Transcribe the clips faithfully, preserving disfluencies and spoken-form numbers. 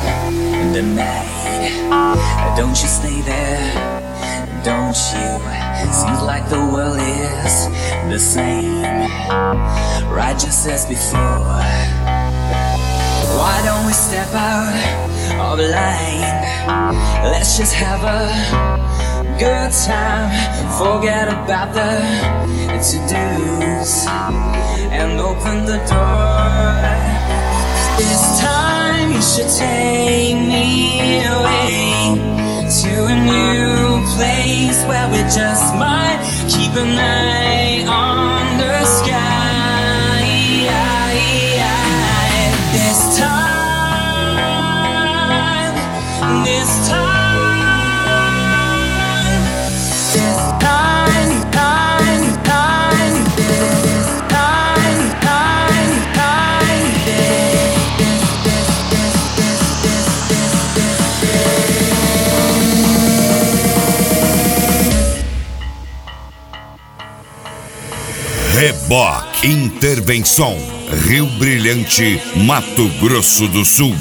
the night. Don't you stay there, don't you? Seems like the world is the same, right just as before. Why don't we step out of line? Let's just have a good time. Forget about the to-dos and open the door. This time you should take me away to a new place where we just might keep an eye on the sky. This time, this time, this time, time, time, this time, time, time, this, this, this, this, this, this, this, this. Reboque Intervenção, Rio Brilhante, Mato Grosso do Sul.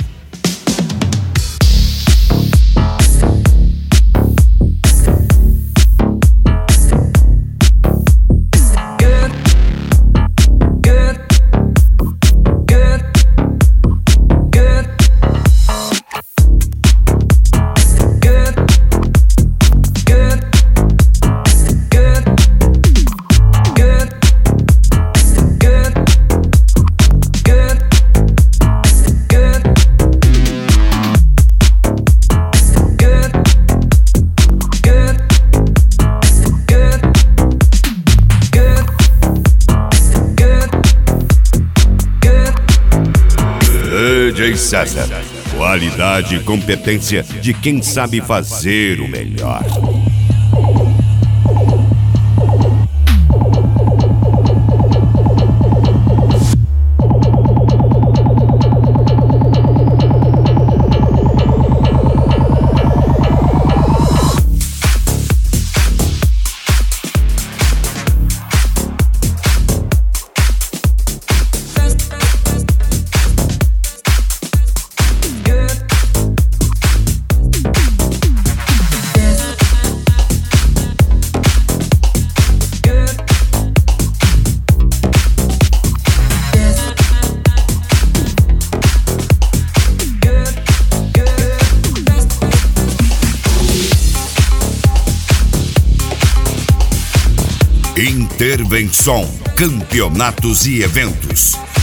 D J César, qualidade e competência de quem sabe fazer o melhor. Intervenção, campeonatos e eventos.